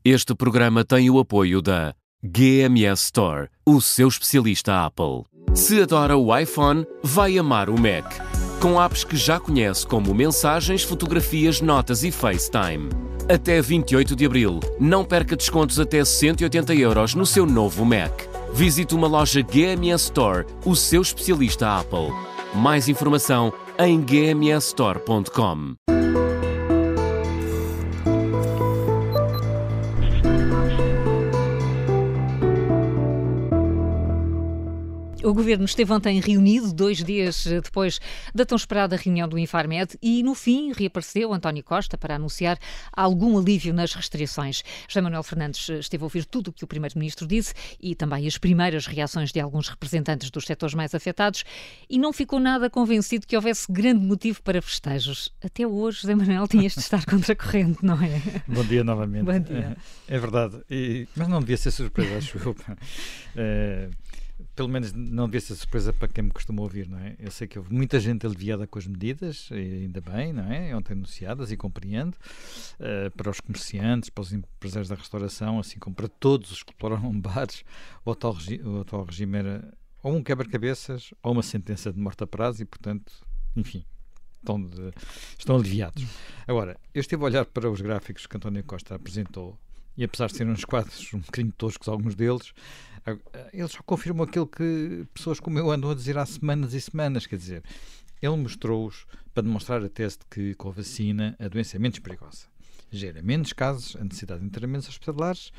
Este programa tem o apoio da GMS Store, o seu especialista Apple. Se adora o iPhone, vai amar o Mac. Com apps que já conhece como Mensagens, Fotografias, Notas e FaceTime. Até 28 de abril, não perca descontos até 180 € no seu novo Mac. Visite uma loja GMS Store, o seu especialista Apple. Mais informação em gmsstore.com. O Governo esteve ontem reunido, 2 dias depois da tão esperada reunião do Infarmed, e no fim reapareceu António Costa para anunciar algum alívio nas restrições. José Manuel Fernandes esteve a ouvir tudo o que o Primeiro-Ministro disse e também as primeiras reações de alguns representantes dos setores mais afetados e não ficou nada convencido que houvesse grande motivo para festejos. Até hoje, José Manuel, tinhas de estar contra a corrente, não é? Bom dia novamente. Bom dia. É verdade, mas não devia ser surpresa, acho eu. Pelo menos não devia ser surpresa para quem me costuma ouvir, não é? Eu sei que houve muita gente aliviada com as medidas, e ainda bem, não é? Ontem anunciadas, e compreendo, para os comerciantes, para os empresários da restauração, assim como para todos os que exploraram bares, o atual regime era ou um quebra-cabeças ou uma sentença de morte a prazo e, portanto, enfim, estão aliviados. Agora, eu estive a olhar para os gráficos que António Costa apresentou e, apesar de serem uns quadros um bocadinho toscos, alguns deles, eles só confirmam aquilo que pessoas como eu andam a dizer há semanas e semanas. Quer dizer, ele mostrou-os para demonstrar a tese de que com a vacina a doença é menos perigosa, gera menos casos, a necessidade de internamentos hospitalares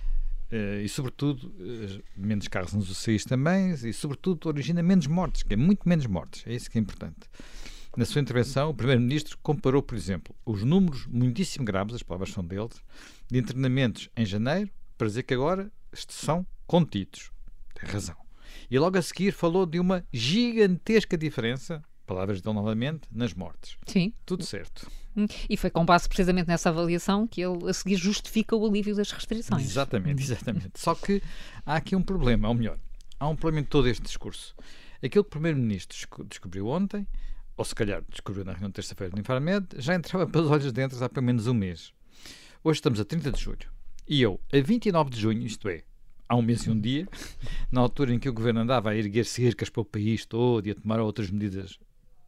e, sobretudo, menos carros nos UCIs também e, sobretudo, origina menos mortes, que é muito menos mortes. É isso que é importante. Na sua intervenção, o Primeiro-Ministro comparou, por exemplo, os números muitíssimo graves, as palavras são deles, de internamentos em janeiro, para dizer que agora são contidos. Tem razão. E logo a seguir falou de uma gigantesca diferença, palavras dele novamente, nas mortes. Sim. Tudo certo. E foi com base precisamente nessa avaliação que ele a seguir justifica o alívio das restrições. Exatamente. Só que há aqui um problema, ou melhor, há um problema em todo este discurso. Aquilo que o Primeiro-Ministro descobriu ontem, ou se calhar descobriu na reunião de terça-feira do Infarmed, já entrava pelos olhos dentro há pelo menos um mês. Hoje estamos a 30 de julho. E eu, a 29 de junho, isto é, há um mês e um dia, na altura em que o Governo andava a erguer cercas para o país todo e a tomar outras medidas,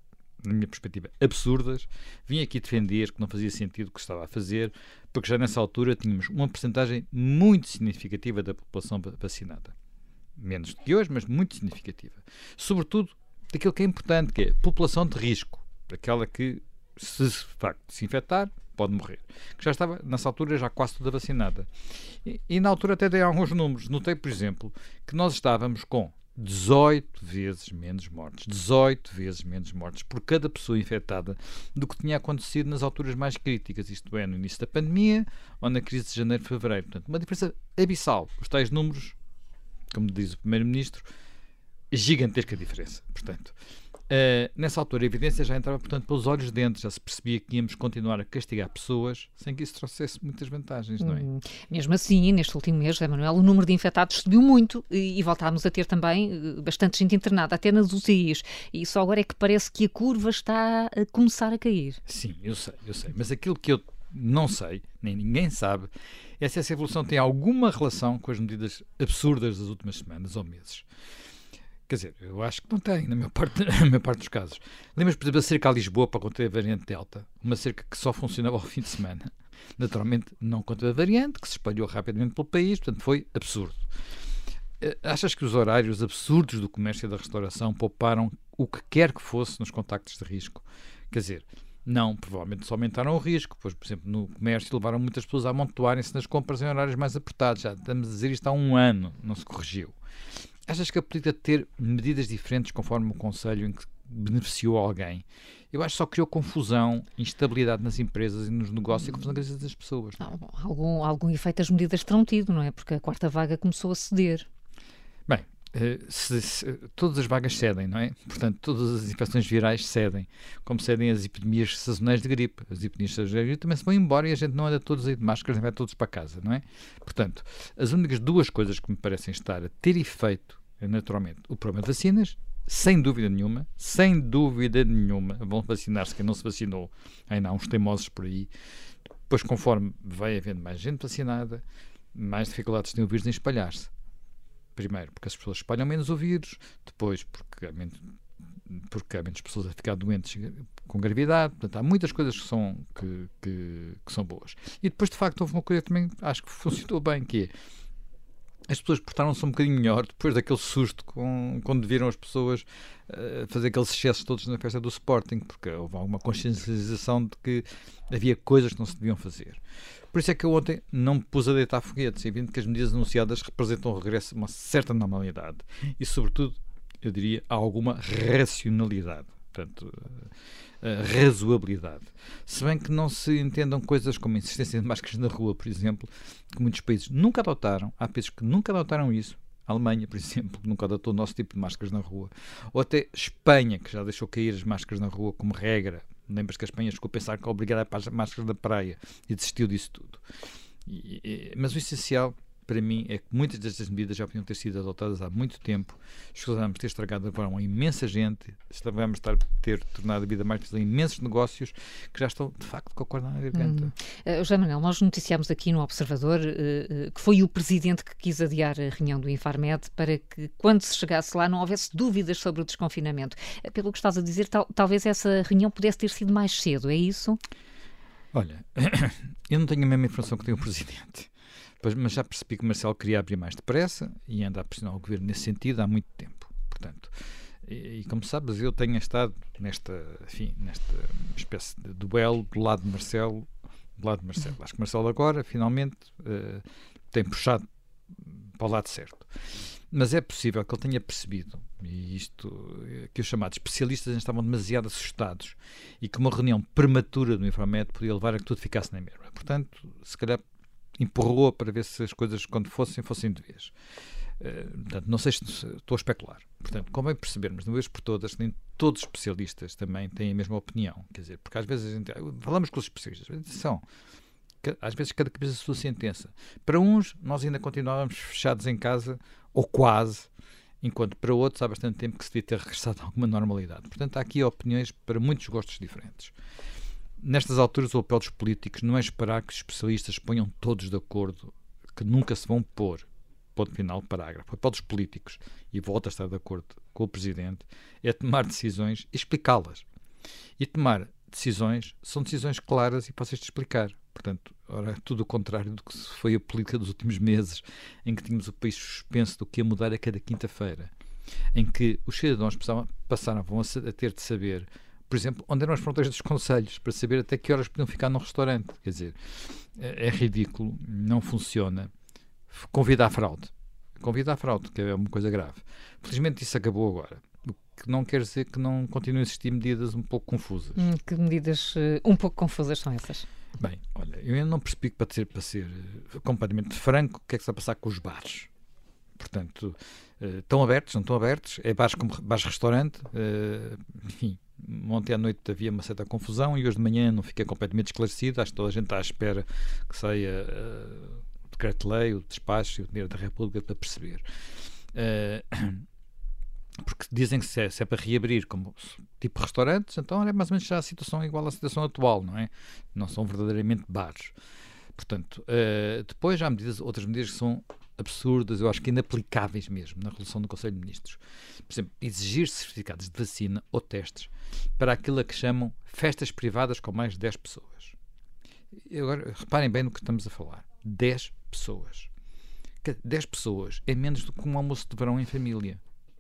na minha perspectiva, absurdas, vim aqui defender que não fazia sentido o que estava a fazer, porque já nessa altura tínhamos uma percentagem muito significativa da população vacinada. Menos do que hoje, mas muito significativa. Sobretudo daquilo que é importante, que é a população de risco, aquela que, se de facto se infectar, pode morrer. Que já estava, nessa altura, já quase toda vacinada. E na altura até dei alguns números. Notei, por exemplo, que nós estávamos com 18 vezes menos mortes. 18 vezes menos mortes por cada pessoa infectada do que tinha acontecido nas alturas mais críticas. Isto é, no início da pandemia ou na crise de janeiro e fevereiro. Portanto, uma diferença abissal. Os tais números, como diz o Primeiro-Ministro, gigantesca diferença. Portanto, nessa altura a evidência já entrava, portanto, pelos olhos dentro, já se percebia que íamos continuar a castigar pessoas sem que isso trouxesse muitas vantagens, não é? Mesmo assim, neste último mês, José Manuel, o número de infectados subiu muito e voltámos a ter também bastante gente internada, até nas UTIs, e só agora é que parece que a curva está a começar a cair. Sim, eu sei, mas aquilo que eu não sei, nem ninguém sabe, é se essa evolução tem alguma relação com as medidas absurdas das últimas semanas ou meses. Quer dizer, eu acho que não tem, na maior parte dos casos. Lembras, por exemplo, a cerca a Lisboa para conter a variante Delta? Uma cerca que só funcionava ao fim de semana. Naturalmente, não contra a variante, que se espalhou rapidamente pelo país, portanto, foi absurdo. Achas que os horários absurdos do comércio e da restauração pouparam o que quer que fosse nos contactos de risco? Quer dizer, não, provavelmente só aumentaram o risco, pois, por exemplo, no comércio levaram muitas pessoas a amontoarem-se nas compras em horários mais apertados. Já estamos a dizer isto há um ano, não se corrigiu. Achas que a política de ter medidas diferentes conforme o Conselho em que beneficiou alguém? Eu acho que só criou confusão, instabilidade nas empresas e nos negócios e confusão na cabeça das pessoas. Algum efeito as medidas terão tido, não é? Porque a quarta vaga começou a ceder. Bem, todas as vagas cedem, não é? Portanto, todas as infecções virais cedem, como cedem as epidemias sazonais de gripe. As epidemias sazonais de gripe também se vão embora e a gente não anda todos aí de máscaras, nem vai todos para casa, não é? Portanto, as únicas duas coisas que me parecem estar a ter efeito é, naturalmente, o problema de vacinas, sem dúvida nenhuma, vão vacinar-se quem não se vacinou. Ainda há uns teimosos por aí. Depois, conforme vai havendo mais gente vacinada, mais dificuldades tem o vírus em espalhar-se. Primeiro, porque as pessoas espalham menos o vírus. Depois, porque há menos pessoas a ficar doentes com gravidade. Portanto, há muitas coisas que são boas. E depois, de facto, houve uma coisa que também acho que funcionou bem, que é as pessoas portaram-se um bocadinho melhor depois daquele susto quando viram as pessoas fazer aqueles excessos todos na festa do Sporting, porque houve alguma consciencialização de que havia coisas que não se deviam fazer. Por isso é que eu ontem não me pus a deitar foguetes, evidente que as medidas anunciadas representam o regresso de uma certa normalidade e, sobretudo, eu diria, alguma racionalidade. Portanto, razoabilidade. Se bem que não se entendam coisas como a insistência de máscaras na rua, por exemplo, que muitos países nunca adotaram. Há países que nunca adotaram isso. A Alemanha, por exemplo, nunca adotou o nosso tipo de máscaras na rua. Ou até Espanha, que já deixou cair as máscaras na rua como regra. Lembras que a Espanha ficou a pensar que obrigada para as máscaras da praia e desistiu disso tudo. Mas o essencial, para mim, é que muitas destas medidas já podiam ter sido adotadas há muito tempo. Escusamos ter estragado agora uma imensa gente, vamos ter tornado a vida mais difícil a imensos negócios que já estão, de facto, com a corda na garganta. José Manuel, nós noticiámos aqui no Observador que foi o Presidente que quis adiar a reunião do Infarmed para que, quando se chegasse lá, não houvesse dúvidas sobre o desconfinamento. Pelo que estás a dizer, talvez essa reunião pudesse ter sido mais cedo, é isso? Olha, eu não tenho a mesma informação que tem o Presidente. Mas já percebi que Marcelo queria abrir mais depressa e anda a pressionar o Governo nesse sentido há muito tempo. Portanto, e como sabes, eu tenho estado nesta espécie de duelo do lado de Marcelo. Acho que Marcelo agora, finalmente, tem puxado para o lado certo. Mas é possível que ele tenha percebido, e isto, que os chamados especialistas estavam demasiado assustados e que uma reunião prematura do Infarmed podia levar a que tudo ficasse na mesma. Portanto, se calhar empurrou para ver se as coisas, quando fossem de vez. Portanto, não sei se estou a especular. Portanto, convém percebermos, de uma vez por todas, nem todos os especialistas também têm a mesma opinião. Quer dizer, porque às vezes falamos com os especialistas, às vezes cada cabeça a sua sentença. Para uns, nós ainda continuávamos fechados em casa, ou quase, enquanto para outros há bastante tempo que se devia ter regressado a alguma normalidade. Portanto, há aqui opiniões para muitos gostos diferentes. Nestas alturas, o papel dos políticos não é esperar que os especialistas ponham todos de acordo, que nunca se vão pôr, ponto final, parágrafo. O papel dos políticos, e volto a estar de acordo com o Presidente, é tomar decisões e explicá-las. E tomar decisões são decisões claras e fáceis de explicar. Portanto, ora, tudo o contrário do que foi a política dos últimos meses, em que tínhamos o país suspenso do que ia mudar a cada quinta-feira, em que os cidadãos passaram a ter de saber, por exemplo, onde eram as fronteiras dos concelhos, para saber até que horas podiam ficar num restaurante. Quer dizer, é ridículo, não funciona. Convida à fraude, que é uma coisa grave. Felizmente isso acabou agora, o que não quer dizer que não continuem a existir medidas um pouco confusas. Que medidas um pouco confusas são essas? Bem, olha, eu ainda não percebi, para ser completamente franco, o que é que está a passar com os bares. Portanto, estão abertos, não estão abertos, é bares como bares-restaurante, enfim. Ontem à noite havia uma certa confusão e hoje de manhã não fiquei completamente esclarecido. Acho que toda a gente está à espera que saia o decreto-lei, o despacho e o dinheiro da República para perceber. Porque dizem que se é para reabrir como tipo restaurantes, então é mais ou menos já a situação igual à situação atual, não é? Não são verdadeiramente bares. Portanto, depois já há outras medidas que são absurdas, eu acho que inaplicáveis mesmo, na resolução do Conselho de Ministros. Por exemplo, exigir certificados de vacina ou testes para aquilo que chamam festas privadas com mais de 10 pessoas. E agora, reparem bem no que estamos a falar. 10 pessoas. 10 pessoas é menos do que um almoço de verão em família.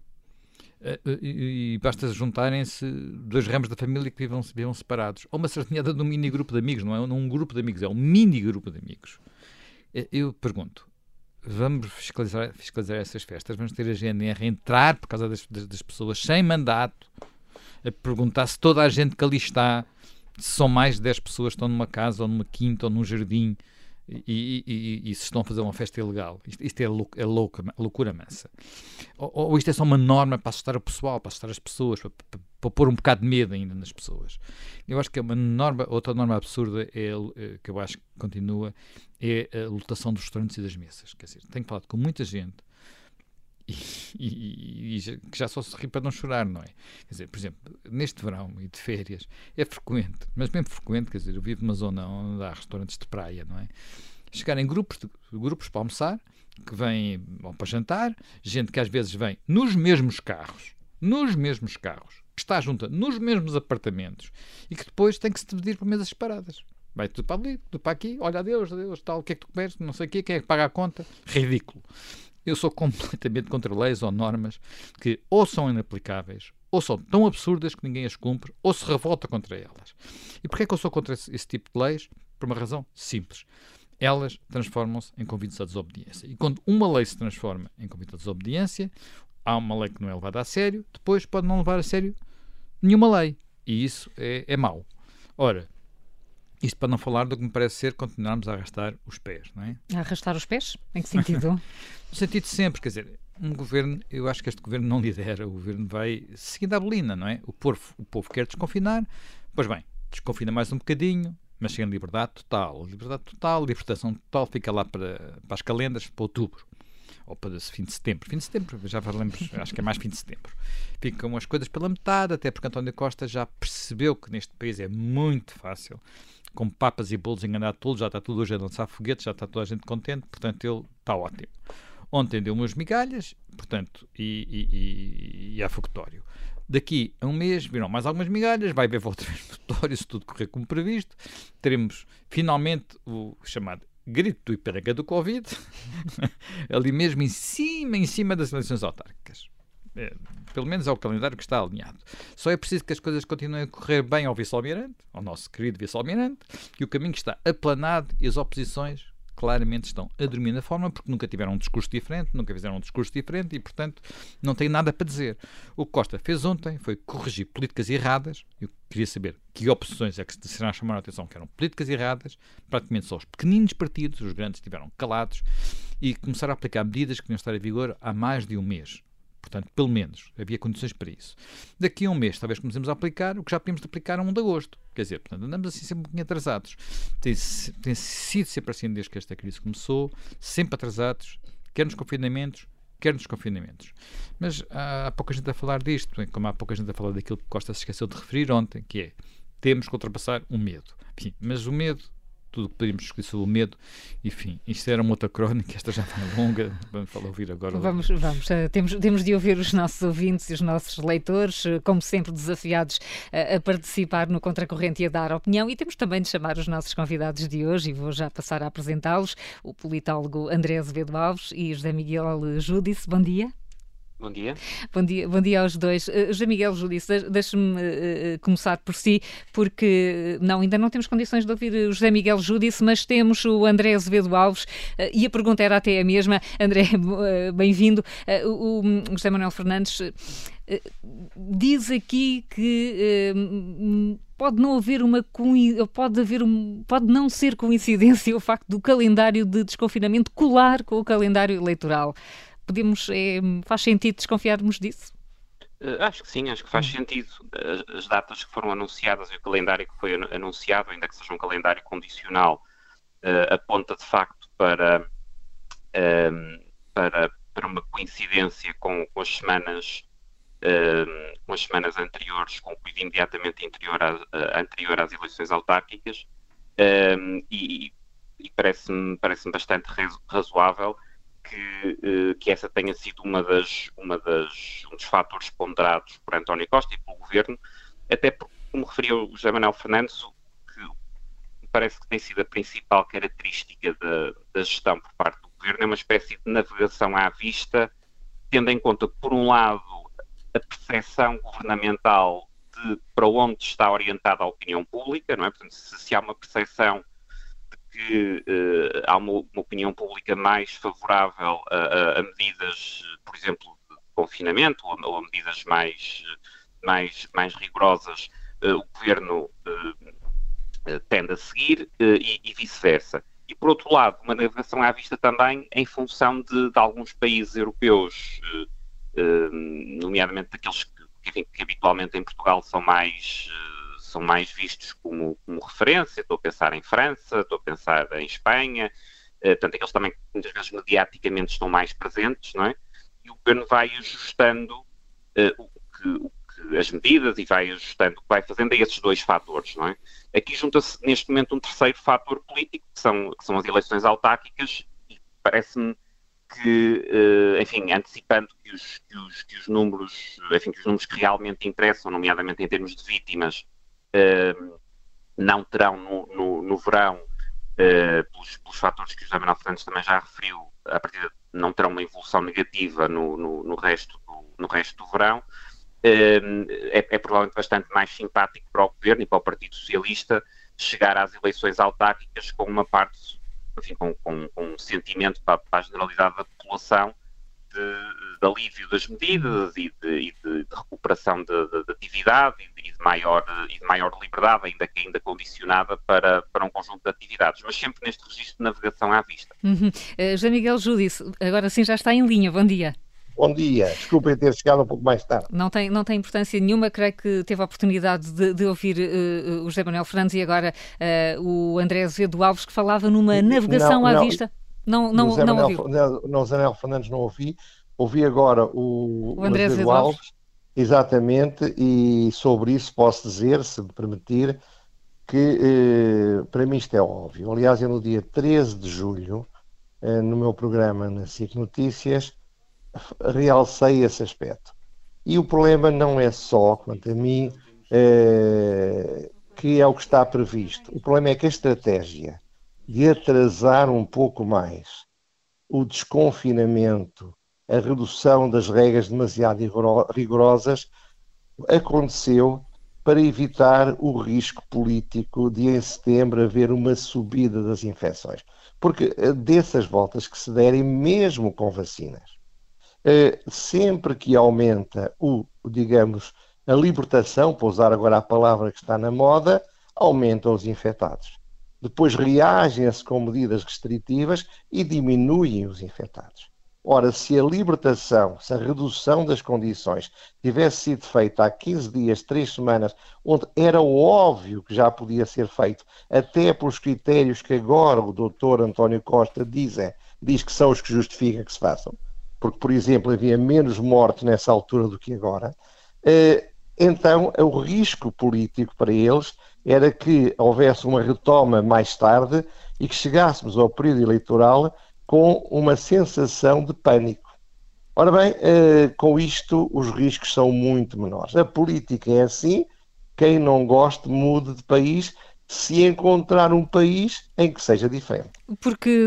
E basta juntarem-se 2 ramos da família que vivam separados. Ou uma sardinhada de um mini grupo de amigos, não é um grupo de amigos, é um mini grupo de amigos. Eu pergunto, vamos fiscalizar essas festas, vamos ter a GNR a entrar por causa das pessoas sem mandato, a perguntar se toda a gente que ali está, se são mais de 10 pessoas que estão numa casa ou numa quinta ou num jardim e se estão a fazer uma festa ilegal. Isto é loucura mansa. Ou isto é só uma norma para assustar o pessoal, para assustar as pessoas, para pôr um bocado de medo ainda nas pessoas. Eu acho que é uma norma, outra norma absurda, que eu acho que continua, é a lotação dos restaurantes e das mesas. Quer dizer, tenho falado com muita gente que já só se ri para não chorar, não é? Quer dizer, por exemplo, neste verão e de férias, é frequente, mas mesmo frequente, quer dizer, eu vivo numa zona onde há restaurantes de praia, não é? Chegarem grupos para almoçar, que vêm ou para jantar, gente que às vezes vem nos mesmos carros, que está junta nos mesmos apartamentos e que depois tem que se dividir por mesas separadas. Vai tudo para ali, tudo para aqui, olha, adeus, tal, o que é que tu comes, não sei o quê, quem é que paga a conta? Ridículo. Eu sou completamente contra leis ou normas que ou são inaplicáveis, ou são tão absurdas que ninguém as cumpre, ou se revolta contra elas. E porquê é que eu sou contra esse tipo de leis? Por uma razão simples. Elas transformam-se em convites à desobediência. E quando uma lei se transforma em convite à desobediência, há uma lei que não é levada a sério, depois pode não levar a sério nenhuma lei. E isso é mau. Ora, isto para não falar do que me parece ser continuarmos a arrastar os pés, não é? A arrastar os pés? Em que sentido? No sentido de sempre, quer dizer, um governo, eu acho que este governo não lidera, o governo vai seguindo a bolina, não é? O povo quer desconfinar, pois bem, desconfina mais um bocadinho, mas chega em liberdade total, libertação total, fica lá para as calendas, para outubro. Ou para fim de setembro, já falamos, acho que é mais fim de setembro. Ficam as coisas pela metade, até porque António Costa já percebeu que neste país é muito fácil, com papas e bolos enganar todos, já está tudo hoje a lançar foguetes, já está toda a gente contente, portanto ele está ótimo. Ontem deu umas migalhas, portanto, e há fogotório. Daqui a um mês virão mais algumas migalhas, vai haver outra vez fogotório, se tudo correr como previsto. Teremos finalmente o chamado grito do Ipiranga do Covid, ali mesmo em cima das eleições autárquicas. Pelo menos é o calendário que está alinhado. Só é preciso que as coisas continuem a correr bem ao vice-almirante, ao nosso querido vice-almirante, que o caminho está aplanado e as oposições claramente estão a dormir na forma, porque nunca tiveram um discurso diferente, nunca fizeram um discurso diferente e, portanto, não têm nada para dizer. O que Costa fez ontem foi corrigir políticas erradas. Eu queria saber que oposições é que se será chamar a atenção que eram políticas erradas, praticamente só os pequeninos partidos, os grandes estiveram calados, e começaram a aplicar medidas que deviam estar em vigor há mais de um mês. Portanto, pelo menos, havia condições para isso. Daqui a um mês, talvez comecemos a aplicar o que já podíamos aplicar a 1 de agosto. Quer dizer, portanto, andamos assim sempre um pouquinho atrasados. Tem sido sempre assim desde que esta crise começou, sempre atrasados, quer nos confinamentos, quer nos desconfinamentos. Mas há pouca gente a falar disto, como há pouca gente a falar daquilo que Costa se esqueceu de referir ontem, que é, temos que ultrapassar o medo. Enfim, mas o medo, tudo o que poderíamos discutir sobre o medo, enfim, isto era uma outra crónica, esta já vai longa, vamos ouvir agora. Vamos, temos de ouvir os nossos ouvintes e os nossos leitores, como sempre desafiados a participar no Contracorrente e a dar opinião, e temos também de chamar os nossos convidados de hoje, e vou já passar a apresentá-los, o politólogo André Azevedo Alves e José Miguel Júdice. Bom dia. Bom dia. Bom dia aos dois. José Miguel Júdice, deixe-me começar por si, porque ainda não temos condições de ouvir o José Miguel Júdice, mas temos o André Azevedo Alves, e a pergunta era até a mesma. André, bem-vindo. O José Manuel Fernandes diz aqui que pode não ser coincidência o facto do calendário de desconfinamento colar com o calendário eleitoral. Faz sentido desconfiarmos disso? Acho que sim, acho que faz sentido. As datas que foram anunciadas e o calendário que foi anunciado, ainda que seja um calendário condicional, aponta de facto para uma coincidência com as semanas anteriores, com o período imediatamente anterior às eleições autárquicas, e parece-me bastante razoável que essa tenha sido um dos fatores ponderados por António Costa e pelo Governo, até porque, como referiu o José Manuel Fernandes, que me parece que tem sido a principal característica da gestão por parte do Governo é uma espécie de navegação à vista, tendo em conta, por um lado, a percepção governamental de para onde está orientada a opinião pública, não é? Portanto, se há uma percepção que há uma opinião pública mais favorável a medidas, por exemplo, de confinamento ou a medidas mais rigorosas, o Governo tende a seguir e vice-versa. E, por outro lado, uma navegação à vista também em função de alguns países europeus, nomeadamente daqueles que habitualmente em Portugal são mais vistos como referência. Estou a pensar em França, estou a pensar em Espanha, portanto, aqueles também que muitas vezes mediaticamente estão mais presentes, não é? o Governo vai ajustando as medidas e vai ajustando o que vai fazendo a esses dois fatores, não é? Aqui junta-se neste momento um terceiro fator político, que são as eleições autárquicas, e parece-me que, enfim, antecipando que os números, enfim, que os números que realmente interessam, nomeadamente em termos de vítimas, não terão no verão, pelos fatores que o José Manuel Fernandes também já referiu, a partir não terão uma evolução negativa no resto do verão. É provavelmente bastante mais simpático para o Governo e para o Partido Socialista chegar às eleições autárquicas com uma parte, enfim, com um sentimento para a generalidade da população de alívio das medidas e de recuperação de atividade e de maior liberdade, ainda condicionada para um conjunto de atividades, mas sempre neste registro de navegação à vista. José Miguel Júdice, agora sim já está em linha, bom dia. Bom dia, desculpem ter chegado um pouco mais tarde. Não tem importância nenhuma, creio que teve a oportunidade de ouvir o José Manuel Fernandes e agora o André Azevedo Alves, que falava numa navegação à vista. Não ouviu? Não, José Manuel Fernandes não ouvi agora o André Azevedo Alves. Exatamente, e sobre isso posso dizer, se me permitir, que para mim isto é óbvio. Aliás, eu no dia 13 de julho, no meu programa na SIC Notícias, realcei esse aspecto. E o problema não é só, quanto a mim, que é o que está previsto. O problema é que a estratégia de atrasar um pouco mais o desconfinamento, a redução das regras demasiado rigorosas, aconteceu para evitar o risco político de em setembro haver uma subida das infecções. Porque dessas voltas que se derem, mesmo com vacinas, sempre que aumenta digamos, a libertação, para usar agora a palavra que está na moda, aumentam os infectados. Depois reagem-se com medidas restritivas e diminuem os infectados. Ora, se a libertação, se a redução das condições tivesse sido feita há 15 dias, 3 semanas, onde era óbvio que já podia ser feito, até pelos critérios que agora o doutor António Costa diz que são os que justificam que se façam, porque, por exemplo, havia menos mortes nessa altura do que agora, então o risco político para eles era que houvesse uma retoma mais tarde e que chegássemos ao período eleitoral com uma sensação de pânico. Ora bem, com isto os riscos são muito menores. A política é assim, quem não gosta mude de país, se encontrar um país em que seja diferente. Porque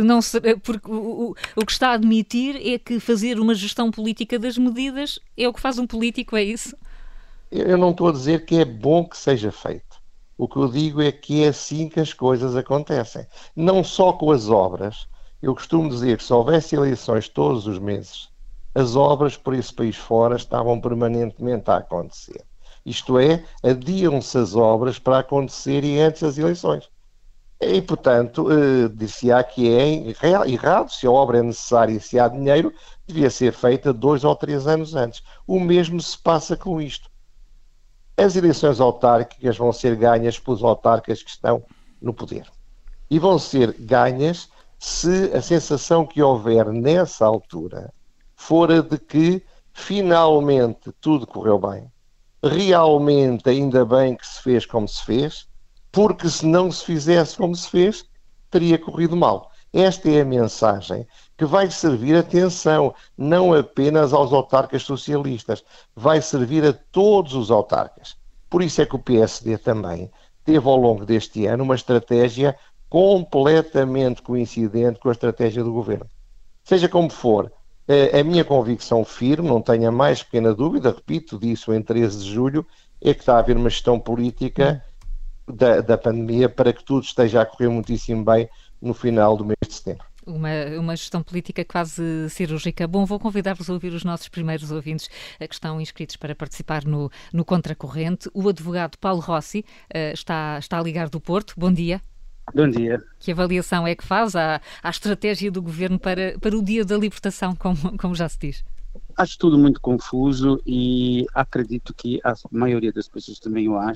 o que está a admitir é que fazer uma gestão política das medidas é o que faz um político, é isso? Eu não estou a dizer que é bom que seja feito. O que eu digo é que é assim que as coisas acontecem. Não só com as obras. Eu costumo dizer que se houvesse eleições todos os meses, as obras por esse país fora estavam permanentemente a acontecer. Isto é, adiam-se as obras para acontecerem antes das eleições. E, portanto, dir-se-á que é errado, se a obra é necessária e se há dinheiro, devia ser feita 2 ou 3 anos antes. O mesmo se passa com isto. As eleições autárquicas vão ser ganhas pelos autarcas que estão no poder. E vão ser ganhas se a sensação que houver nessa altura for a de que finalmente tudo correu bem. Realmente ainda bem que se fez como se fez, porque se não se fizesse como se fez, teria corrido mal. Esta é a mensagem que vai servir, atenção, não apenas aos autarcas socialistas, vai servir a todos os autarcas. Por isso é que o PSD também teve ao longo deste ano uma estratégia completamente coincidente com a estratégia do Governo. Seja como for, a minha convicção firme, não tenho a mais pequena dúvida, repito, disso em 13 de julho, é que está a haver uma gestão política da pandemia para que tudo esteja a correr muitíssimo bem no final do mês de setembro. Uma gestão política quase cirúrgica. Bom, vou convidar-vos a ouvir os nossos primeiros ouvintes que estão inscritos para participar no Contracorrente. O advogado Paulo Rossi está a ligar do Porto. Bom dia. Bom dia. Que avaliação é que faz à estratégia do Governo para o dia da libertação, como já se diz? Acho tudo muito confuso e acredito que a maioria das pessoas também o acha.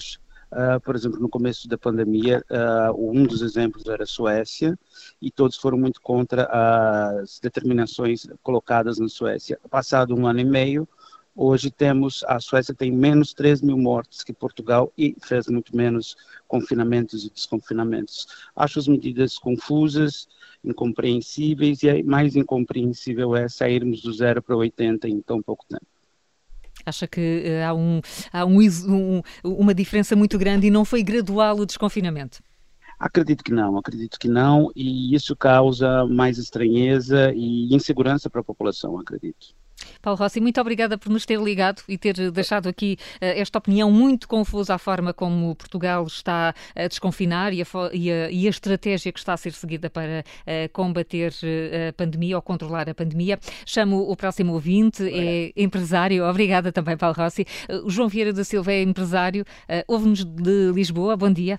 Por exemplo, no começo da pandemia, um dos exemplos era a Suécia, e todos foram muito contra as determinações colocadas na Suécia. Passado 1 ano e meio, hoje a Suécia tem menos 3 mil mortes que Portugal e fez muito menos confinamentos e desconfinamentos. Acho as medidas confusas, incompreensíveis, e mais incompreensível é sairmos do 0 para 80 em tão pouco tempo. Acha que há uma diferença muito grande e não foi gradual o desconfinamento? Acredito que não, e isso causa mais estranheza e insegurança para a população, acredito. Paulo Rossi, muito obrigada por nos ter ligado e ter deixado aqui esta opinião muito confusa à forma como Portugal está a desconfinar e a estratégia que está a ser seguida para combater a pandemia ou controlar a pandemia. Chamo o próximo ouvinte, é empresário. Obrigada também, Paulo Rossi. O João Vieira da Silva é empresário, ouve-nos de Lisboa. Bom dia.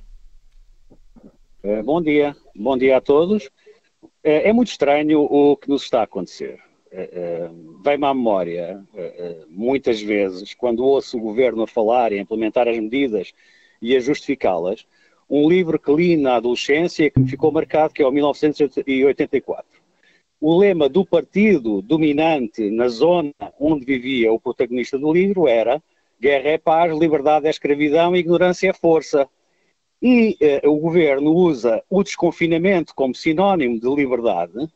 Bom dia a todos. É muito estranho o que nos está a acontecer. Vem-me à memória, muitas vezes, quando ouço o Governo a falar e a implementar as medidas e a justificá-las, um livro que li na adolescência e que me ficou marcado, que é o 1984. O lema do partido dominante na zona onde vivia o protagonista do livro era: guerra é paz, liberdade é escravidão, ignorância é força. E o Governo usa o desconfinamento como sinónimo de liberdade,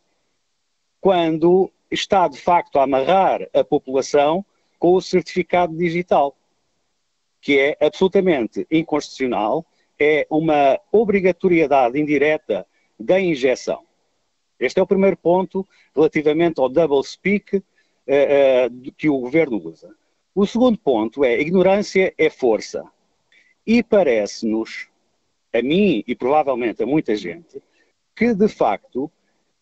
quando está, de facto, a amarrar a população com o certificado digital, que é absolutamente inconstitucional, é uma obrigatoriedade indireta da injeção. Este é o primeiro ponto relativamente ao double speak que o Governo usa. O segundo ponto é: ignorância é força. E parece-nos, a mim e provavelmente a muita gente, que, de facto,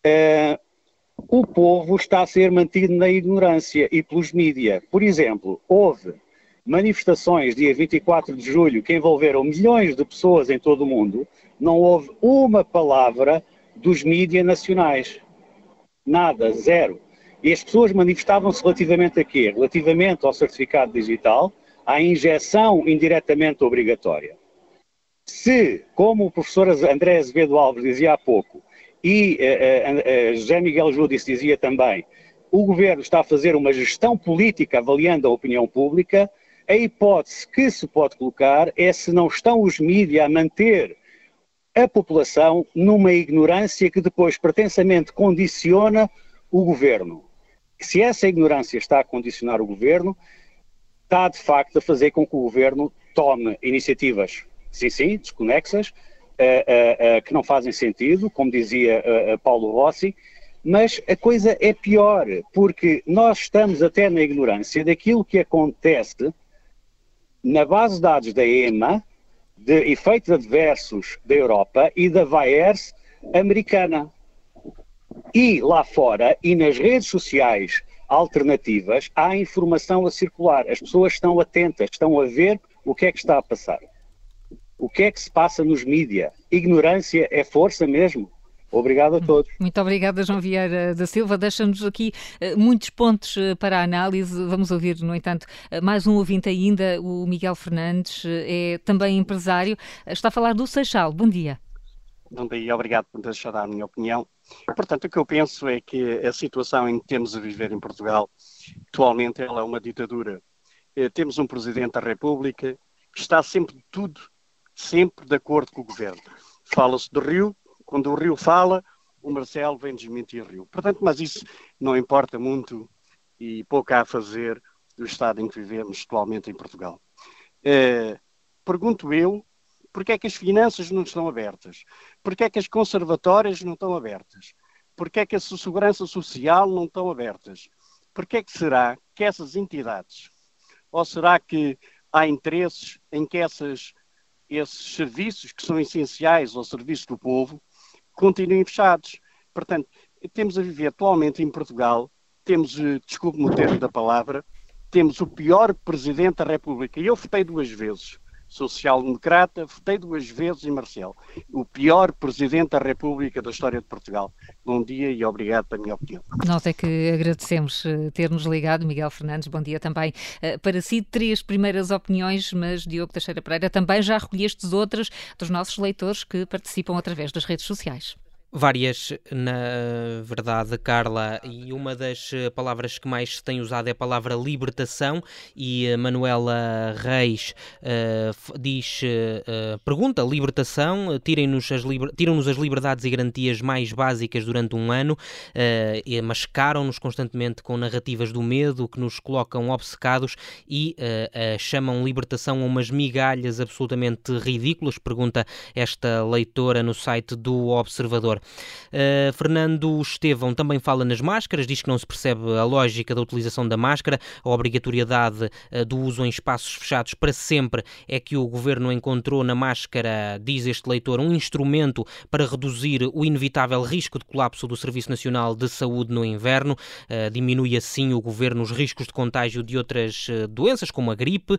o povo está a ser mantido na ignorância e pelos mídia. Por exemplo, houve manifestações dia 24 de julho que envolveram milhões de pessoas em todo o mundo, não houve uma palavra dos mídia nacionais. Nada, zero. E as pessoas manifestavam-se relativamente a quê? Relativamente ao certificado digital, à injeção indiretamente obrigatória. Se, como o professor André Azevedo Alves dizia há pouco, e José Miguel Júdice dizia também, o Governo está a fazer uma gestão política avaliando a opinião pública, a hipótese que se pode colocar é se não estão os mídias a manter a população numa ignorância que depois pretensamente condiciona o Governo. Se essa ignorância está a condicionar o Governo, está de facto a fazer com que o Governo tome iniciativas, sim, desconexas, que não fazem sentido, como dizia Paulo Rossi, mas a coisa é pior, porque nós estamos até na ignorância daquilo que acontece na base de dados da EMA, de efeitos adversos da Europa e da VAERS americana. E lá fora, e nas redes sociais alternativas, há informação a circular. As pessoas estão atentas, estão a ver o que é que está a passar. O que é que se passa nos mídias? Ignorância é força mesmo? Obrigado a todos. Muito obrigada, João Vieira da Silva. Deixa-nos aqui muitos pontos para a análise. Vamos ouvir, no entanto, mais um ouvinte ainda, o Miguel Fernandes, é também empresário. Está a falar do Seixal. Bom dia. Bom dia, obrigado por deixar dar a minha opinião. Portanto, o que eu penso é que a situação em que temos a viver em Portugal, atualmente, ela é uma ditadura. Temos um Presidente da República que está sempre de acordo com o Governo. Fala-se do Rio, quando o Rio fala, o Marcelo vem desmentir o Rio. Portanto, mas isso não importa muito e pouco há a fazer do estado em que vivemos atualmente em Portugal. Pergunto eu, porquê é que as finanças não estão abertas? Porquê é que as conservatórias não estão abertas? Porquê é que a segurança social não estão abertas? Porquê é que será que essas entidades, ou será que há interesses em que esses serviços que são essenciais ao serviço do povo continuem fechados? Portanto, temos a viver atualmente em Portugal, temos, desculpe-me o termo da palavra, temos o pior Presidente da República. E eu votei 2 vezes social-democrata, votei 2 vezes em Marcelo. O pior Presidente da República da história de Portugal. Bom dia e obrigado pela minha opinião. Nós é que agradecemos ter-nos ligado. Miguel Fernandes, bom dia também. Para si, 3 primeiras opiniões, mas Diogo Teixeira Pereira, também já recolhestes outras dos nossos leitores que participam através das redes sociais. Várias, na verdade, Carla, e uma das palavras que mais se tem usado é a palavra libertação, e Manuela Reis pergunta: libertação, tiram-nos as liberdades e garantias mais básicas durante um ano, e mascaram-nos constantemente com narrativas do medo que nos colocam obcecados e chamam libertação a umas migalhas absolutamente ridículas, pergunta esta leitora no site do Observador. Fernando Estevão também fala nas máscaras, diz que não se percebe a lógica da utilização da máscara, a obrigatoriedade do uso em espaços fechados para sempre é que o Governo encontrou na máscara, diz este leitor, um instrumento para reduzir o inevitável risco de colapso do Serviço Nacional de Saúde no inverno, diminui assim o Governo os riscos de contágio de outras doenças como a gripe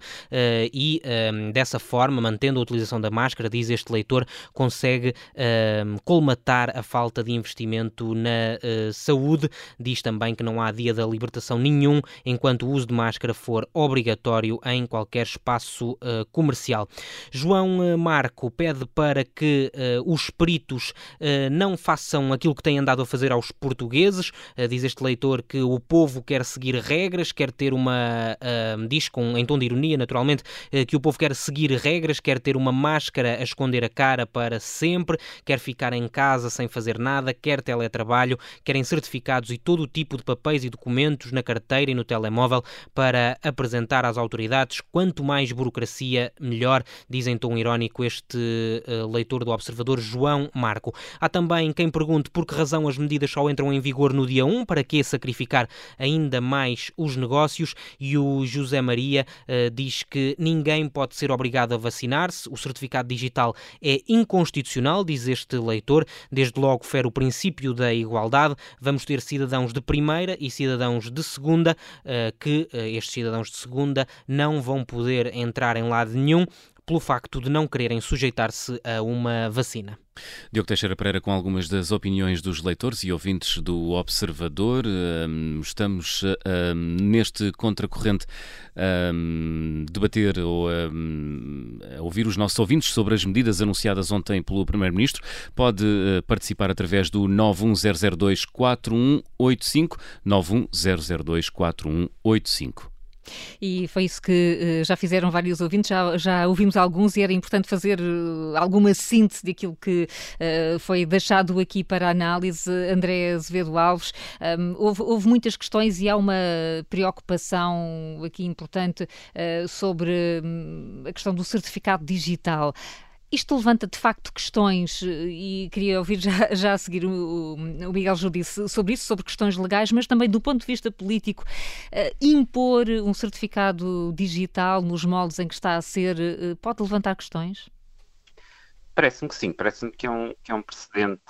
e dessa forma, mantendo a utilização da máscara, diz este leitor, consegue colmatar a falta de investimento na saúde. Diz também que não há dia da libertação nenhum enquanto o uso de máscara for obrigatório em qualquer espaço comercial. João Marco pede para que os peritos não façam aquilo que têm andado a fazer aos portugueses. Diz este leitor que o povo quer seguir regras, quer ter uma... diz em tom de ironia, naturalmente, que o povo quer seguir regras, quer ter uma máscara a esconder a cara para sempre, quer ficar em casa sem fazer nada, quer teletrabalho, querem certificados e todo o tipo de papéis e documentos na carteira e no telemóvel para apresentar às autoridades. Quanto mais burocracia, melhor, diz em tom irónico este leitor do Observador, João Marco. Há também quem pergunte por que razão as medidas só entram em vigor no dia 1, para que sacrificar ainda mais os negócios, e o José Maria diz que ninguém pode ser obrigado a vacinar-se, o certificado digital é inconstitucional, diz este leitor, desde logo fere o princípio da igualdade, vamos ter cidadãos de primeira e cidadãos de segunda, que estes cidadãos de segunda não vão poder entrar em lado nenhum pelo facto de não quererem sujeitar-se a uma vacina. Diogo Teixeira Pereira com algumas das opiniões dos leitores e ouvintes do Observador. Estamos neste contracorrente debater ou a ouvir os nossos ouvintes sobre as medidas anunciadas ontem pelo Primeiro-Ministro. Pode participar através do 910024185, 910024185. E foi isso que já fizeram vários ouvintes, já ouvimos alguns e era importante fazer alguma síntese daquilo que foi deixado aqui para análise. André Azevedo Alves, houve muitas questões e há uma preocupação aqui importante sobre a questão do certificado digital. Isto levanta, de facto, questões, e queria ouvir já a seguir o Miguel Judice sobre isso, sobre questões legais, mas também do ponto de vista político, impor um certificado digital nos moldes em que está a ser, pode levantar questões? Parece-me que sim, parece-me que é um precedente,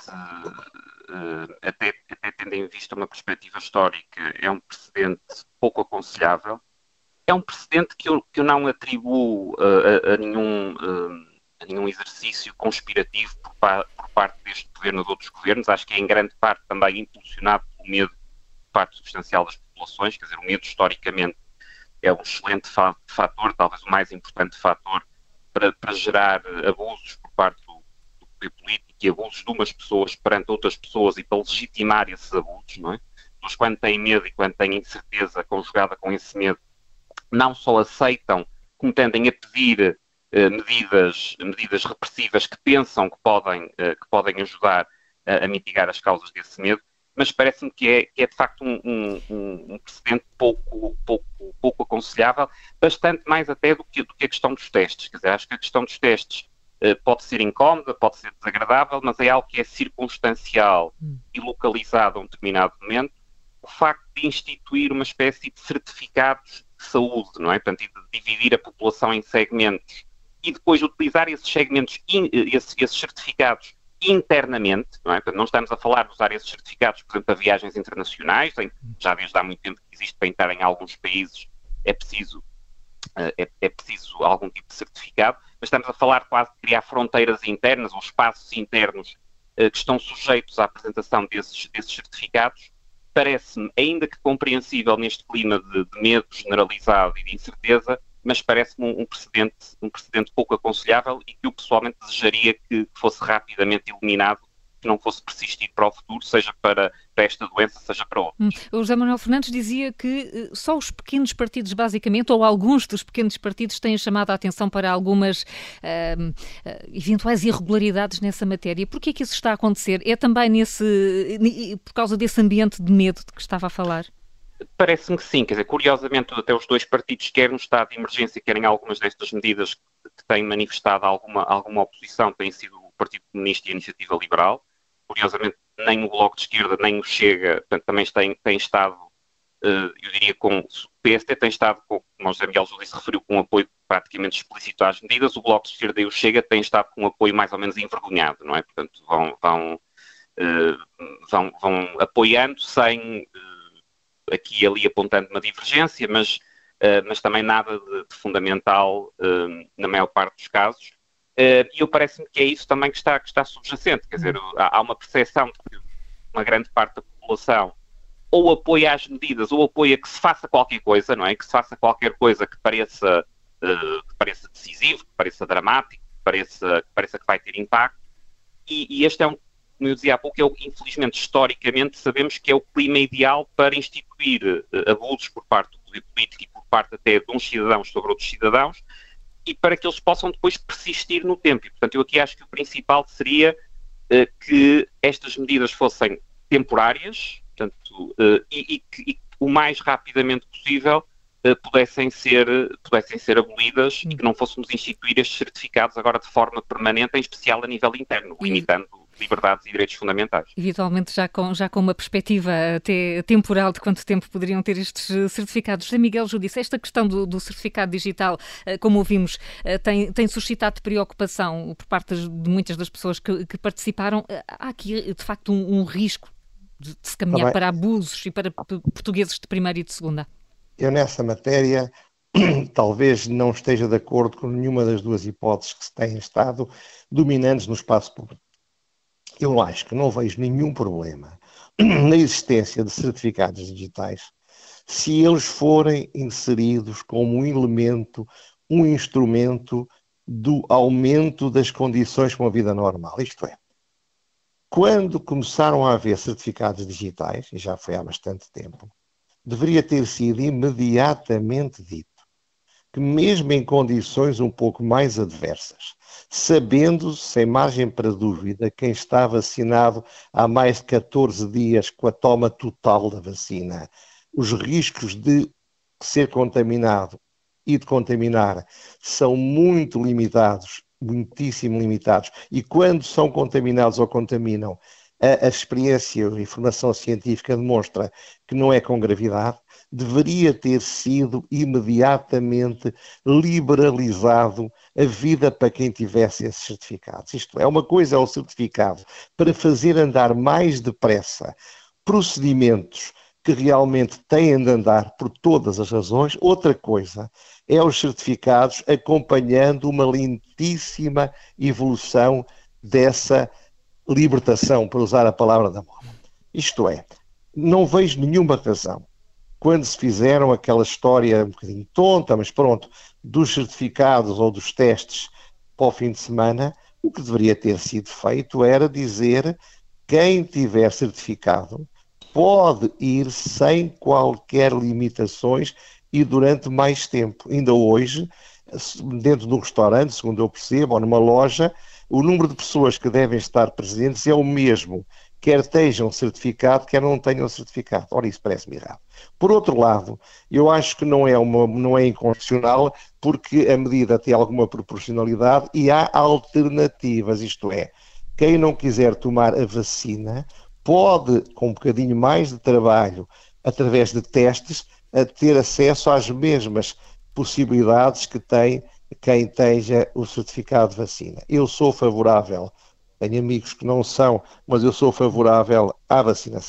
até tendo em vista uma perspectiva histórica, é um precedente pouco aconselhável, é um precedente que eu não atribuo a nenhum exercício conspirativo por parte deste governo ou de outros governos. Acho que é em grande parte também impulsionado pelo medo de parte substancial das populações. Quer dizer, o medo historicamente é um excelente fator, talvez o mais importante fator para gerar abusos por parte do poder político e abusos de umas pessoas perante outras pessoas e para legitimar esses abusos, não é? Mas quando têm medo e quando têm incerteza conjugada com esse medo, não só aceitam, como tendem a pedir medidas repressivas que pensam que podem ajudar a mitigar as causas desse medo, mas parece-me que é de facto um precedente pouco aconselhável, bastante mais até do que a questão dos testes. Quer dizer, acho que a questão dos testes pode ser incómoda, pode ser desagradável, mas é algo que é circunstancial e localizado a um determinado momento. O facto de instituir uma espécie de certificados de saúde, não é? Portanto, de dividir a população em segmentos e depois utilizar esses segmentos, esses certificados internamente, não é? Portanto, não estamos a falar de usar esses certificados, por exemplo, para viagens internacionais, já desde há muito tempo que existe para entrar em alguns países, é preciso é preciso algum tipo de certificado, mas estamos a falar quase de criar fronteiras internas ou espaços internos que estão sujeitos à apresentação desses certificados. Parece-me, ainda que compreensível neste clima de medo generalizado e de incerteza, mas parece-me um precedente pouco aconselhável e que eu pessoalmente desejaria que fosse rapidamente eliminado, que não fosse persistir para o futuro, seja para esta doença, seja para outros. O José Manuel Fernandes dizia que só os pequenos partidos, basicamente, ou alguns dos pequenos partidos têm chamado a atenção para algumas eventuais irregularidades nessa matéria. Por que é que isso está a acontecer? É também por causa desse ambiente de medo de que estava a falar? Parece-me que sim, quer dizer, curiosamente até os dois partidos, quer no estado de emergência, quer em algumas destas medidas que têm manifestado alguma oposição, têm sido o Partido Comunista e a Iniciativa Liberal. Curiosamente, nem o Bloco de Esquerda, nem o Chega, portanto, também têm estado, eu diria, o PSD tem estado, como o José Miguel Júlio se referiu, com um apoio praticamente explícito às medidas. O Bloco de Esquerda e o Chega têm estado com um apoio mais ou menos envergonhado, não é? Portanto, vão apoiando sem aqui e ali apontando uma divergência, mas também nada de fundamental na maior parte dos casos. E parece-me que é isso também que está subjacente, quer dizer, há uma percepção de que uma grande parte da população ou apoia as medidas ou apoia que se faça qualquer coisa, não é? Que se faça qualquer coisa que pareça decisivo, que pareça dramático, que pareça que vai ter impacto. E este é como eu dizia há pouco, infelizmente, historicamente, sabemos que é o clima ideal para instituir abusos por parte do poder político e por parte até de uns cidadãos sobre outros cidadãos, e para que eles possam depois persistir no tempo. E, portanto, eu aqui acho que o principal seria que estas medidas fossem temporárias, portanto, e que o mais rapidamente possível pudessem ser abolidas e que não fôssemos instituir estes certificados agora de forma permanente, em especial a nível interno, limitando liberdades e direitos fundamentais. Eventualmente já com uma perspectiva até temporal de quanto tempo poderiam ter estes certificados. José Miguel Júdice, esta questão do certificado digital, como ouvimos, tem suscitado preocupação por parte de muitas das pessoas que participaram. Há aqui, de facto, um risco de se caminhar para abusos e para portugueses de primeira e de segunda? Eu, nessa matéria, talvez não esteja de acordo com nenhuma das duas hipóteses que se têm estado dominantes no espaço público. Eu acho que não vejo nenhum problema na existência de certificados digitais se eles forem inseridos como um elemento, um instrumento do aumento das condições para uma vida normal. Isto é, quando começaram a haver certificados digitais, e já foi há bastante tempo, deveria ter sido imediatamente dito que mesmo em condições um pouco mais adversas, sabendo, sem margem para dúvida, quem está vacinado há mais de 14 dias com a toma total da vacina, os riscos de ser contaminado e de contaminar são muito limitados, muitíssimo limitados, e quando são contaminados ou contaminam, a experiência e a informação científica demonstra que não é com gravidade, deveria ter sido imediatamente liberalizado a vida para quem tivesse esses certificados. Isto é, uma coisa é o certificado para fazer andar mais depressa procedimentos que realmente têm de andar por todas as razões. Outra coisa é os certificados acompanhando uma lentíssima evolução dessa libertação, para usar a palavra da moda. Isto é, não vejo nenhuma razão, quando se fizeram aquela história um bocadinho tonta, mas pronto, dos certificados ou dos testes para o fim de semana, o que deveria ter sido feito era dizer quem tiver certificado pode ir sem qualquer limitações e durante mais tempo. Ainda hoje, dentro de um restaurante, segundo eu percebo, ou numa loja, o número de pessoas que devem estar presentes é o mesmo, quer estejam certificado, quer não tenham certificado. Ora, isso parece-me errado. Por outro lado, eu acho que não é inconstitucional, porque a medida tem alguma proporcionalidade e há alternativas, isto é, quem não quiser tomar a vacina pode, com um bocadinho mais de trabalho, através de testes, a ter acesso às mesmas possibilidades que tem quem tenha o certificado de vacina. Eu sou favorável, tenho amigos que não são, mas eu sou favorável à vacinação,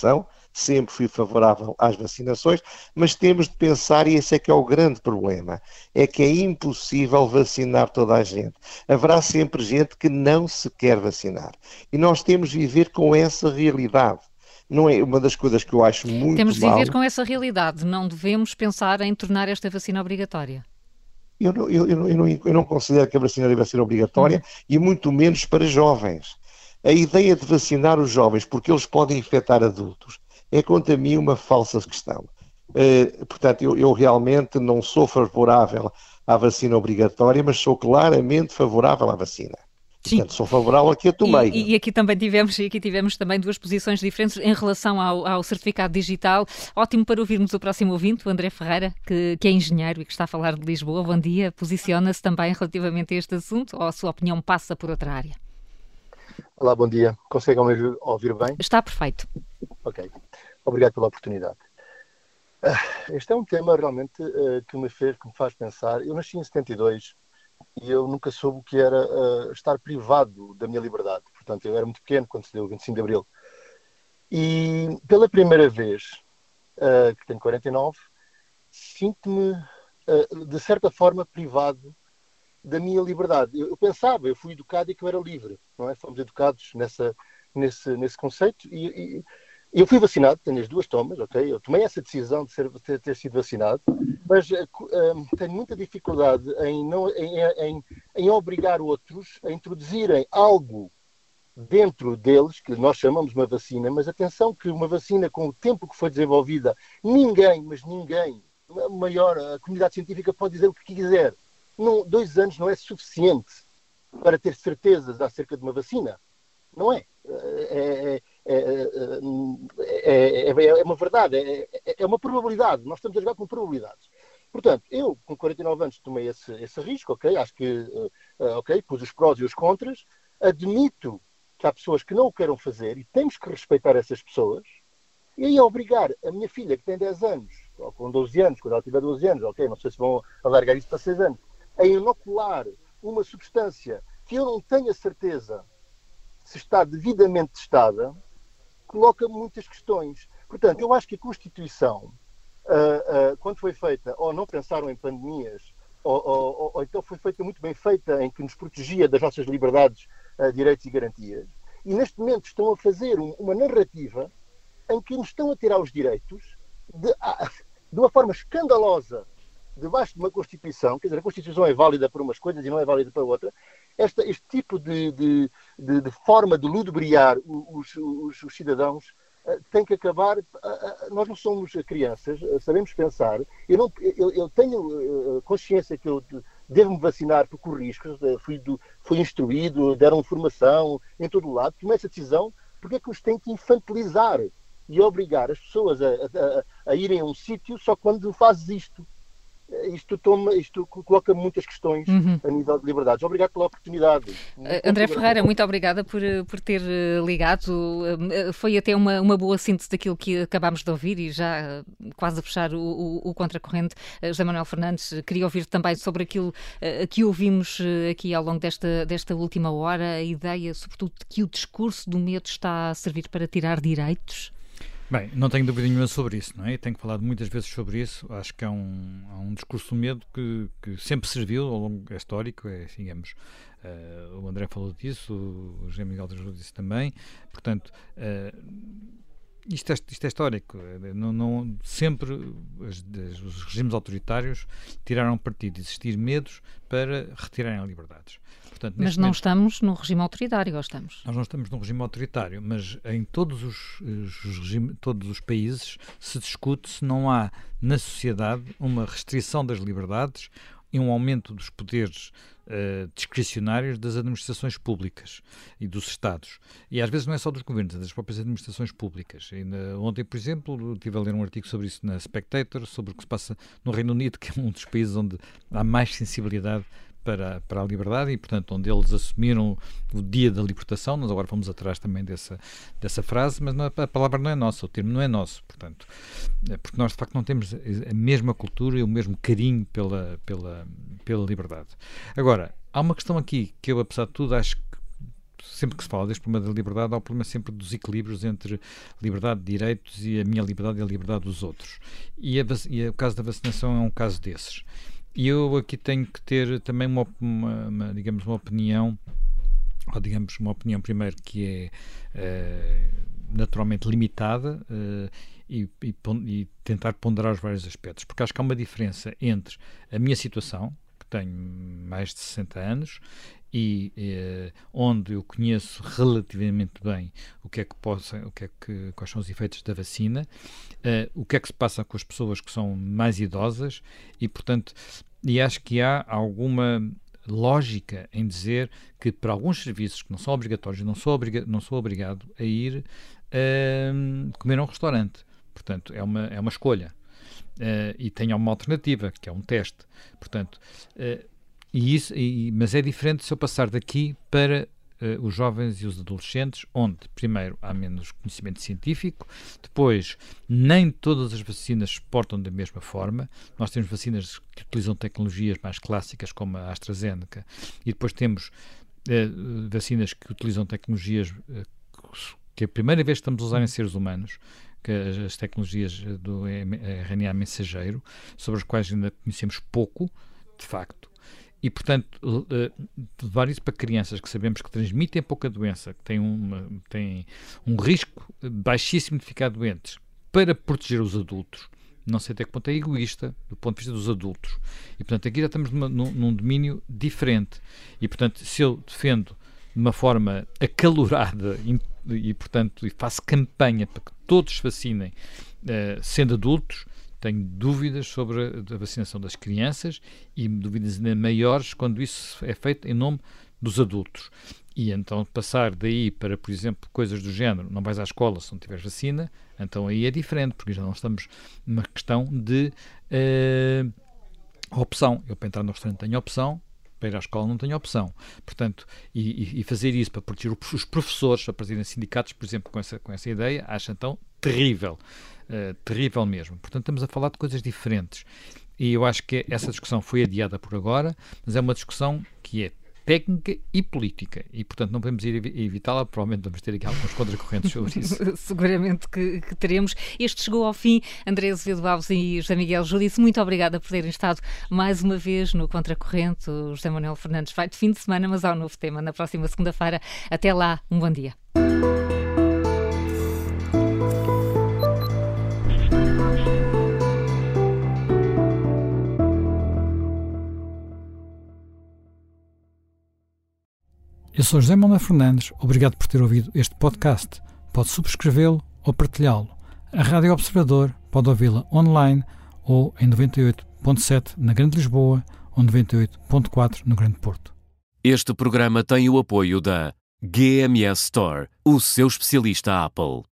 sempre fui favorável às vacinações, mas temos de pensar, e esse é que é o grande problema, é que é impossível vacinar toda a gente. Haverá sempre gente que não se quer vacinar. E nós temos de viver com essa realidade. Não é uma das coisas que eu acho muito Temos de mal. viver com essa realidade, não devemos pensar em tornar esta vacina obrigatória. Eu não considero que a vacina deve ser obrigatória, e muito menos para jovens. A ideia de vacinar os jovens porque eles podem infectar adultos é, quanto a mim, uma falsa questão. Portanto, eu realmente não sou favorável à vacina obrigatória, mas sou claramente favorável à vacina. Sim. Portanto, sou favorável a que a tomei. E aqui também tivemos também duas posições diferentes em relação ao certificado digital. Ótimo para ouvirmos o próximo ouvinte, o André Ferreira, que é engenheiro e que está a falar de Lisboa. Bom dia. Posiciona-se também relativamente a este assunto, ou a sua opinião passa por outra área? Olá, bom dia. Conseguem me ouvir bem? Está perfeito. Ok. Obrigado pela oportunidade. Este é um tema realmente que me faz pensar. Eu nasci em 72 e eu nunca soube o que era estar privado da minha liberdade. Portanto, eu era muito pequeno quando se deu o 25 de Abril. E pela primeira vez, que tenho 49, sinto-me, de certa forma, privado da minha liberdade. Eu pensava, eu fui educado e que eu era livre, não é? Fomos educados nesse conceito e eu fui vacinado, tenho as 2 tomas, ok? Eu tomei essa decisão de ter sido vacinado, mas tenho muita dificuldade em obrigar outros a introduzirem algo dentro deles, que nós chamamos uma vacina, mas atenção que uma vacina com o tempo que foi desenvolvida, ninguém, a comunidade científica pode dizer o que quiser. 2 anos não é suficiente para ter certezas acerca de uma vacina. Não é. É uma verdade, é uma probabilidade. Nós estamos a jogar com probabilidades. Portanto, eu, com 49 anos, tomei esse risco, ok? Acho que, pus os prós e os contras. Admito que há pessoas que não o queiram fazer e temos que respeitar essas pessoas. E aí obrigar a minha filha, que tem 10 anos, ou com 12 anos, quando ela tiver 12 anos, ok, não sei se vão alargar isso para 6 anos, a inocular uma substância que eu não tenho a certeza se está devidamente testada, coloca muitas questões. Portanto, eu acho que a Constituição, quando foi feita, ou não pensaram em pandemias, ou então foi feita muito bem feita, em que nos protegia das nossas liberdades, direitos e garantias, e neste momento estão a fazer uma narrativa em que nos estão a tirar os direitos de uma forma escandalosa, debaixo de uma Constituição. Quer dizer, a Constituição é válida para umas coisas e não é válida para outra. Este tipo de forma de ludibriar os cidadãos tem que acabar. Nós não somos crianças, sabemos pensar. Eu tenho consciência que eu devo-me vacinar por riscos, fui instruído, deram formação em todo o lado, tomei essa decisão. Porque é que os tem que infantilizar e obrigar as pessoas a irem a um sítio só quando fazes isto? Isto coloca muitas questões a nível de liberdades. Obrigado pela oportunidade. André Ferreira, muito obrigada por ter ligado. Foi até uma boa síntese daquilo que acabámos de ouvir e já quase a fechar o contracorrente. José Manuel Fernandes, queria ouvir também sobre aquilo que ouvimos aqui ao longo desta última hora, a ideia, sobretudo, de que o discurso do medo está a servir para tirar direitos. Bem, não tenho dúvida nenhuma sobre isso, não é? Tenho falado muitas vezes sobre isso. Acho que há um discurso do medo que sempre serviu ao longo, é histórico, digamos, o André falou disso, o José Miguel Trajano disse também. Portanto, isto é histórico. Sempre os regimes autoritários tiraram partido de existir medos para retirarem liberdades. Portanto, mas não estamos no regime autoritário, ou estamos? Nós não estamos no regime autoritário, mas em todos os países se discute se não há na sociedade uma restrição das liberdades e um aumento dos poderes discricionários das administrações públicas e dos Estados. E às vezes não é só dos governos, é das próprias administrações públicas. Ontem, por exemplo, estive a ler um artigo sobre isso na Spectator, sobre o que se passa no Reino Unido, que é um dos países onde há mais sensibilidade para a liberdade e, portanto, onde eles assumiram o dia da libertação. Nós agora fomos atrás também dessa frase, mas a palavra não é nossa, o termo não é nosso, portanto, porque nós de facto não temos a mesma cultura e o mesmo carinho pela liberdade. Agora, há uma questão aqui que eu, apesar de tudo, acho que sempre que se fala deste problema da liberdade, há o problema sempre dos equilíbrios entre liberdade de direitos e a minha liberdade e a liberdade dos outros. E o caso da vacinação é um caso desses. E eu aqui tenho que ter também digamos, uma opinião, ou digamos, uma opinião primeiro que é naturalmente limitada e tentar ponderar os vários aspectos, porque acho que há uma diferença entre a minha situação, que tenho mais de 60 anos, e onde eu conheço relativamente bem quais são os efeitos da vacina, o que é que se passa com as pessoas que são mais idosas e, portanto, acho que há alguma lógica em dizer que para alguns serviços que não são obrigatórios, não sou obrigado a ir comer a um restaurante. Portanto, é uma escolha. E tenho uma alternativa, que é um teste. Portanto, mas é diferente se eu passar daqui para os jovens e os adolescentes, onde, primeiro, há menos conhecimento científico, depois, nem todas as vacinas se portam da mesma forma. Nós temos vacinas que utilizam tecnologias mais clássicas, como a AstraZeneca, e depois temos vacinas que utilizam tecnologias que é a primeira vez que estamos a usar em seres humanos, que as tecnologias do RNA mensageiro, sobre as quais ainda conhecemos pouco, de facto. E, portanto, levar isso para crianças que sabemos que transmitem pouca doença, que têm um risco baixíssimo de ficar doentes, para proteger os adultos, não sei até que ponto é egoísta, do ponto de vista dos adultos. E, portanto, aqui já estamos num domínio diferente. E, portanto, se eu defendo de uma forma acalorada e, portanto, faço campanha para que todos se vacinem, sendo adultos, tenho dúvidas sobre a vacinação das crianças e dúvidas ainda maiores quando isso é feito em nome dos adultos. E então passar daí para, por exemplo, coisas do género, não vais à escola se não tiveres vacina, então aí é diferente, porque já não estamos numa questão de opção. Eu para entrar no restaurante tenho opção, para ir à escola não tenho opção. Portanto, e fazer isso para proteger os professores, para fazerem sindicatos, por exemplo, com essa ideia, acho então terrível. Terrível mesmo. Portanto, estamos a falar de coisas diferentes. E eu acho que essa discussão foi adiada por agora, mas é uma discussão que é técnica e política. E, portanto, não podemos evitá-la. Provavelmente vamos ter aqui alguns contracorrentes sobre isso. Seguramente que teremos. Este chegou ao fim. André Azevedo Alves e José Miguel Judice, muito obrigada por terem estado mais uma vez no Contracorrente. O José Manuel Fernandes vai de fim de semana, mas há um novo tema na próxima segunda-feira. Até lá, um bom dia. Eu sou José Manuel Fernandes, obrigado por ter ouvido este podcast. Pode subscrevê-lo ou partilhá-lo. A Rádio Observador pode ouvi-la online ou em 98.7 na Grande Lisboa ou 98.4 no Grande Porto. Este programa tem o apoio da GMS Store, o seu especialista Apple.